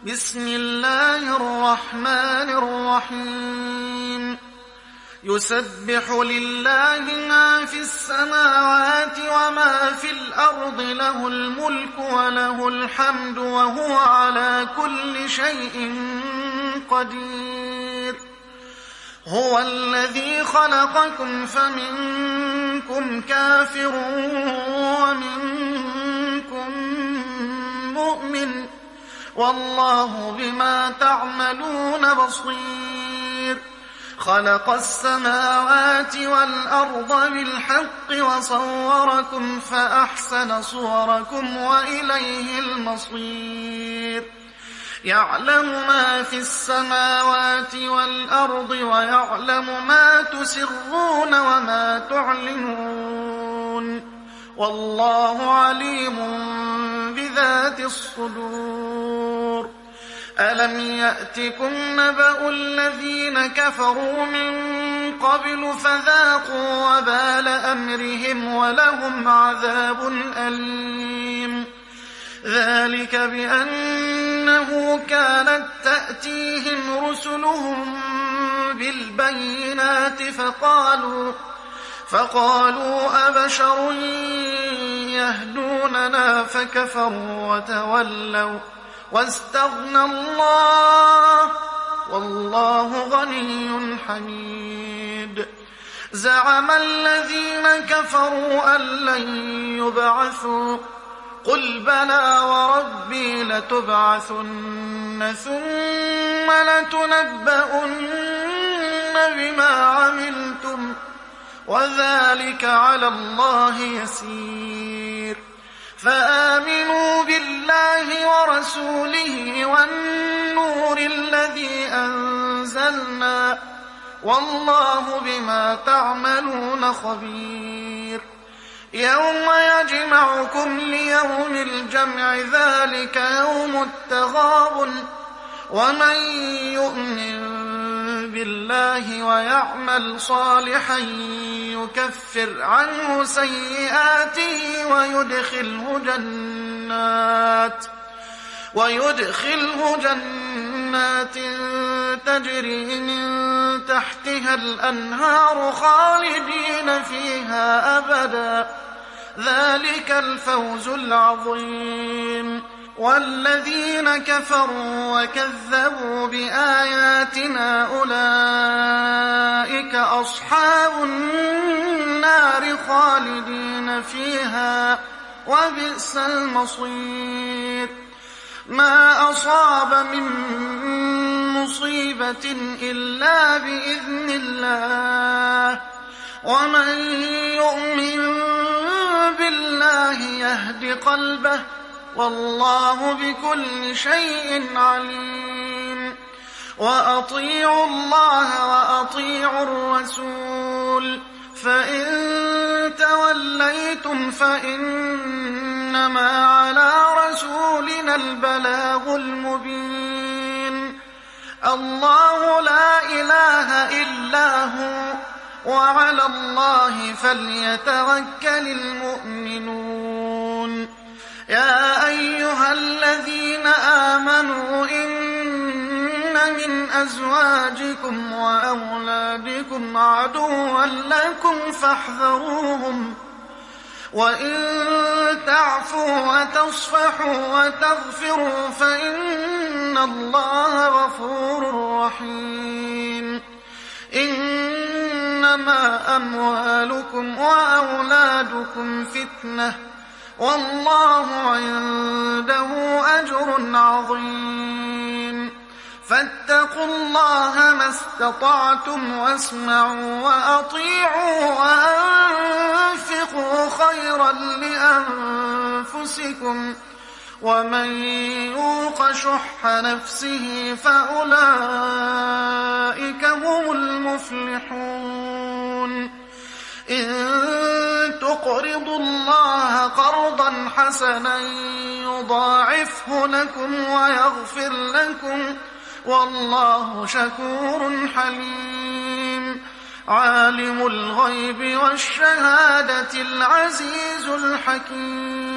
بسم الله الرحمن الرحيم يسبح لله ما في السماوات وما في الأرض له الملك وله الحمد وهو على كل شيء قدير هو الذي خلقكم فمنكم كافر ومنكم مؤمن والله بما تعملون بصير خلق السماوات والأرض بالحق وصوركم فأحسن صوركم وإليه المصير يعلم ما في السماوات والأرض ويعلم ما تسرون وما تعلنون والله عليم بذات الصدور ألم يأتكم نبأ الذين كفروا من قبل فذاقوا وبال أمرهم ولهم عذاب أليم ذلك بأنه كانت تأتيهم رسلهم بالبينات فقالوا أبشر يهدوننا فكفروا وتولوا واستغنى الله والله غني حميد زعم الذين كفروا أن لن يبعثوا قل بلى وربي لتبعثن ثم لتنبؤن بما عملتم وذلك على الله يسير فآمنوا بالله ورسوله والنور الذي أنزلنا والله بما تعملون خبير يوم يجمعكم ليوم الجمع ذلك يوم التغابن ومن يؤمن بالله ويعمل صالحا يكفر عنه سيئاته ويدخله جنات تجري من تحتها الأنهار خالدين فيها أبدا ذلك الفوز العظيم والذين كفروا وكذبوا بآياتنا أولئك أصحاب النار خالدين فيها وبئس المصير ما أصاب من مصيبة إلا بإذن الله ومن يؤمن بالله يهد قلبه والله بكل شيء عليم وأطيعوا الله وأطيعوا الرسول فإن توليتم فإنما على رسولنا البلاغ المبين الله لا إله إلا هو وعلى الله فليتوكل المؤمنون يا أيها الذين آمنوا إن من أزواجكم وأولادكم عدوا لكم فاحذروهم وإن تعفوا وتصفحوا وتغفروا فإن الله غفور رحيم إنما أموالكم وأولادكم فتنة والله عنده أجر عظيم فاتقوا الله ما استطعتم واسمعوا وأطيعوا وأنفقوا خيرا لأنفسكم ومن يوق شح نفسه فأولئك هم المفلحون إن تقرضوا الله قرضا حسنا يضاعفه لكم ويغفر لكم والله شكور حليم عالم الغيب والشهادة العزيز الحكيم